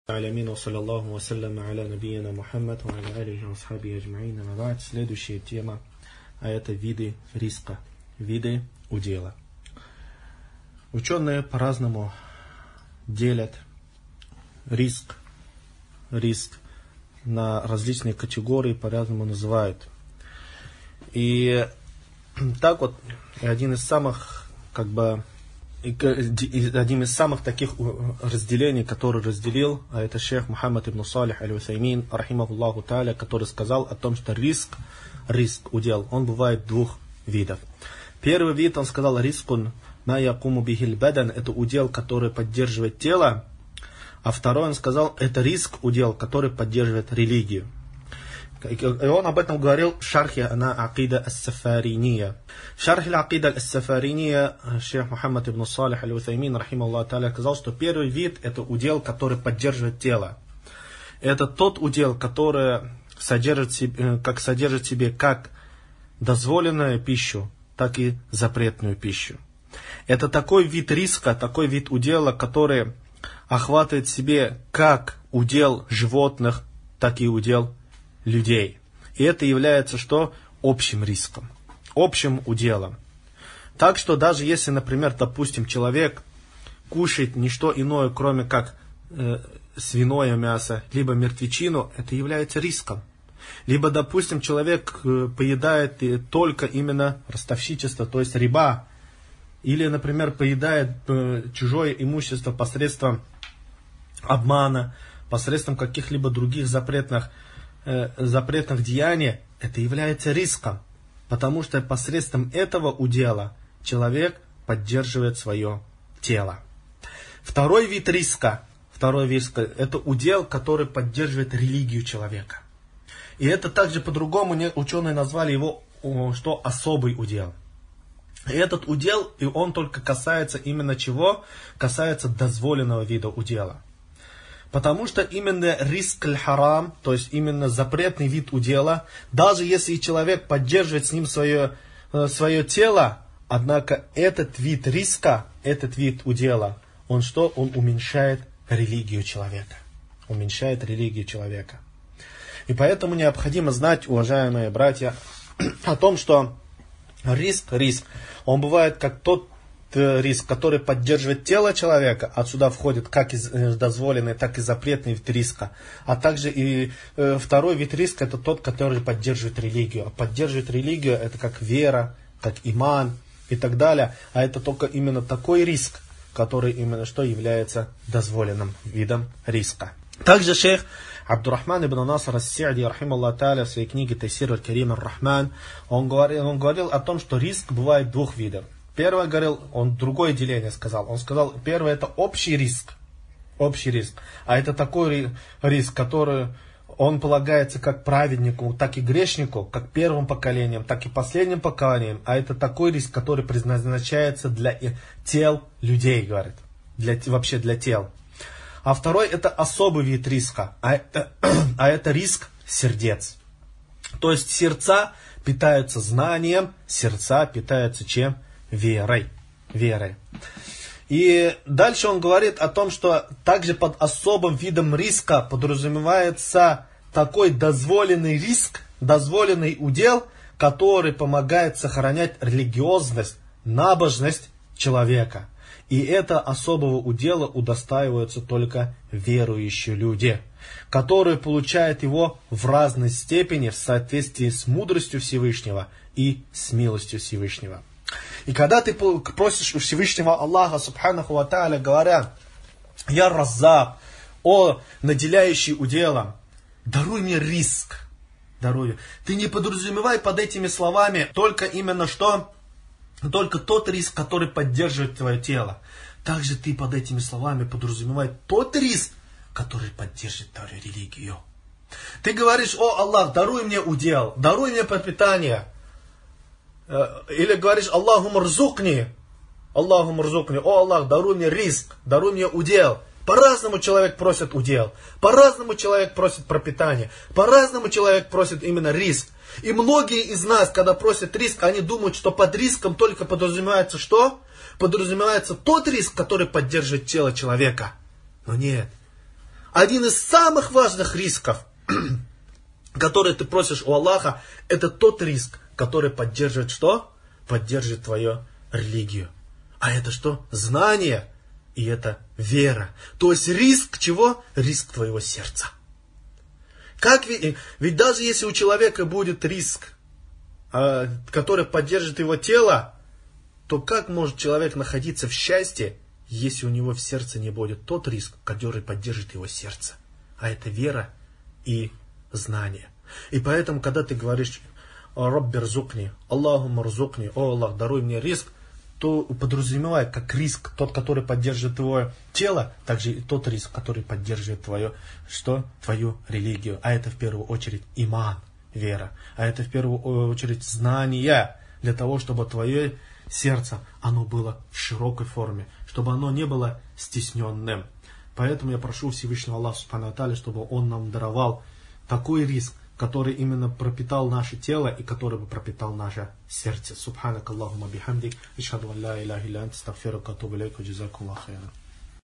Алямин, саллаллаху вассалям, аля набияна Мухаммад, ва аля алихи ва асхаби аджмаин, ама ба'д. Следующая тема, а это виды риска, виды удела. Ученые по-разному делят риск на различные категории, по-разному называют. И так вот, один из самых таких разделений, который разделил, а это шейх Мухаммад ибн Салих аль-Усаймин, рахимахуллаху та'аля, который сказал о том, что риск, удел, он бывает двух видов. Первый вид, он сказал, рискун ма якуму бихиль бадан, это удел, который поддерживает тело, а второй, он сказал, это риск, удел, который поддерживает религию. И он об этом говорил в шархе на Акида ас-Сафариния. В шархе Акида ас-Сафариния шейх Мухаммад ибн Салих аль-Усаймин, рахимахуллаху та'аля, сказал, что первый вид это удел, который поддерживает тело. Это тот удел, который содержит в себе как дозволенную пищу, так и запретную пищу. Это такой вид риска, такой вид удела, который охватывает в себе как удел животных, так и удел людей. И это является что? Общим риском, общим уделом. Так что даже если, например, допустим, человек кушает не что иное, кроме как свиное мясо, либо мертвечину, это является риском. Либо, допустим, человек поедает только именно ростовщичество, то есть риба, или, например, поедает чужое имущество посредством обмана, посредством каких-либо других запретных деяний, это является риском, потому что посредством этого удела человек поддерживает свое тело. Второй вид риска, это удел, который поддерживает религию человека. И это также по-другому ученые назвали его, что особый удел. И этот удел, и он только касается именно чего? Касается дозволенного вида удела. Потому что именно риск аль-харам, то есть именно запретный вид удела, даже если человек поддерживает с ним свое тело, однако этот вид риска, этот вид удела, он уменьшает религию человека. Уменьшает религию человека. И поэтому необходимо знать, уважаемые братья, о том, что риск, он бывает как тот риск, который поддерживает тело человека, отсюда входит как и дозволенный, так и запретный вид риска, а также и второй вид риска, это тот, который поддерживает религию. А поддерживает религию, это как вера, как иман и так далее, а это только именно такой риск, который именно что является дозволенным видом риска. Также шейх Абдурахман ибн Наср ас-Са'ди, рахималлаху та'аля, в своей книге Тайсир аль-Карим ар-Рахман, он говорил о том, что риск бывает двух видов. Первый говорил, он другое деление сказал. Он сказал, первое это общий риск. А это такой риск, который он полагается как праведнику, так и грешнику, как первым поколением, так и последним поколением. А это такой риск, который предназначается для тел людей, говорит. Вообще для тел. А второй это особый вид риска. А это риск сердец. То есть сердца питаются знанием, сердца питаются чем? Верой. И дальше он говорит о том, что также под особым видом риска подразумевается такой дозволенный риск, дозволенный удел, который помогает сохранять религиозность, набожность человека. И это особого удела удостаиваются только верующие люди, которые получают его в разной степени в соответствии с мудростью Всевышнего и с милостью Всевышнего. И когда ты просишь у Всевышнего Аллаха, субханаху ва та'аля, говоря, «Я Раззак, о наделяющий уделом, даруй мне риск, даруй». Ты не подразумевай под этими словами только именно что? Только тот риск, который поддерживает твое тело. Также ты под этими словами подразумевай тот риск, который поддерживает твою религию. Ты говоришь, «О Аллах, даруй мне удел, даруй мне пропитание». Или говоришь, Аллахум рзукни, о Аллах, даруй мне риск, даруй мне удел. По-разному человек просит удел, по-разному человек просит пропитание, по-разному человек просит именно риск. И многие из нас, когда просят риск, они думают, что под риском только подразумевается что? Подразумевается тот риск, который поддерживает тело человека. Но нет. один из самых важных рисков, который ты просишь у Аллаха, это тот риск, который поддерживает что? Поддерживает твою религию. А это что? Знание. И это вера. То есть риск чего? Риск твоего сердца. Ведь даже если у человека будет риск, который поддержит его тело, то как может человек находиться в счастье, если у него в сердце не будет тот риск, который поддержит его сердце? А это вера и знание. И поэтому, когда ты говоришь «Рабби рзукни», «Аллахумма рзукни», «О Аллах, даруй мне риск», то подразумевая как риск тот, который поддерживает твое тело, также и тот риск, который поддерживает твою религию. А это в первую очередь иман, вера. А это в первую очередь знание, для того, чтобы твое сердце, оно было в широкой форме, чтобы оно не было стесненным. Поэтому я прошу Всевышнего Аллаха Субхану ва Тааля, чтобы Он нам даровал такой риск, который именно пропитал наше тело и который бы пропитал наше сердце. Субханак Аллахумма бихамдик, ишхаду ан ла иляха илля анта, астагфирука ва атубу илейк, ва джазакаллаху хайран.